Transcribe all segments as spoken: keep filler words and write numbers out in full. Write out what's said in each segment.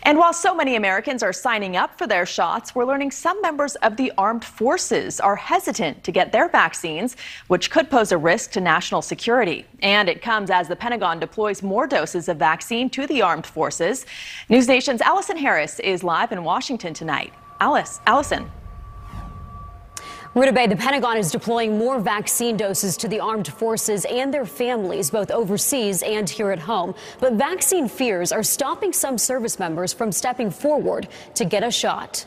And while so many Americans are signing up for their shots, we're learning some members of the armed forces are hesitant to get their vaccines, which could pose a risk to national security. And it comes as the Pentagon deploys more doses of vaccine to the armed forces. News Nation's Allison Harris is live in Washington tonight. Alice, Allison. Ruta Bay, the Pentagon is deploying more vaccine doses to the armed forces and their families, both overseas and here at home. But vaccine fears are stopping some service members from stepping forward to get a shot.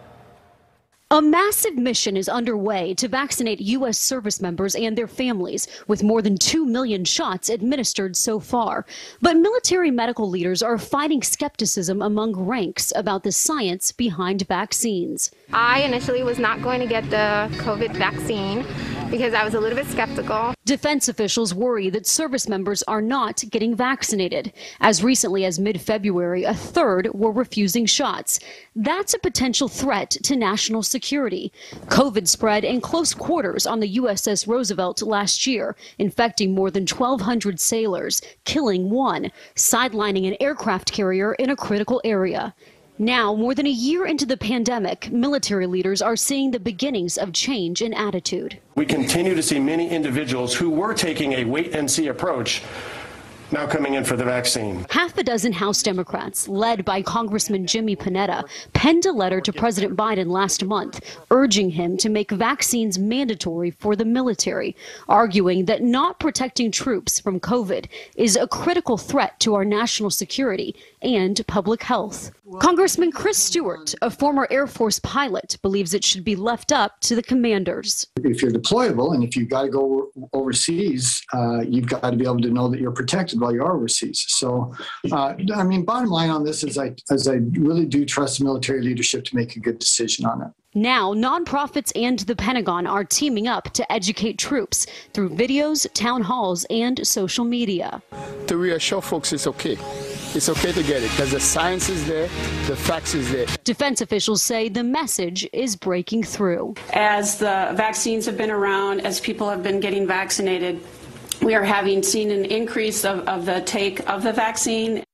A massive mission is underway to vaccinate U S service members and their families, with more than two million shots administered so far. But military medical leaders are fighting skepticism among ranks about the science behind vaccines. I initially was not going to get the COVID vaccine because I was a little bit skeptical. Defense officials worry that service members are not getting vaccinated. As recently as mid-February, a third were refusing shots. That's a potential threat to national security. COVID spread in close quarters on the U S S Roosevelt last year, infecting more than twelve hundred sailors, killing one, sidelining an aircraft carrier in a critical area. Now, more than a year into the pandemic, military leaders are seeing the beginnings of change in attitude. We continue to see many individuals who were taking a wait-and-see approach now coming in for the vaccine. Half a dozen House Democrats, led by Congressman Jimmy Panetta, penned a letter to President Biden last month, urging him to make vaccines mandatory for the military, arguing that not protecting troops from COVID is a critical threat to our national security and public health. Congressman Chris Stewart, a former Air Force pilot, believes it should be left up to the commanders. If you're deployable and if you've got to go overseas, uh, you've got to be able to know that you're protected while you're overseas. So, uh, I mean, bottom line on this is I, as I really do trust the military leadership to make a good decision on it. Now, nonprofits and the Pentagon are teaming up to educate troops through videos, town halls, and social media. To reassure folks it's okay. It's okay to get it because the science is there, the facts is there. Defense officials say the message is breaking through. As the vaccines have been around, as people have been getting vaccinated, we are having seen an increase of, of the take of the vaccine.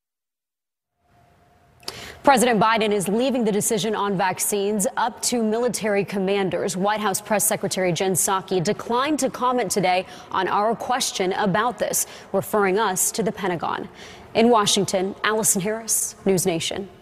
President Biden is leaving the decision on vaccines up to military commanders. White House Press Secretary Jen Psaki declined to comment today on our question about this, referring us to the Pentagon. In Washington, Allison Harris, News Nation.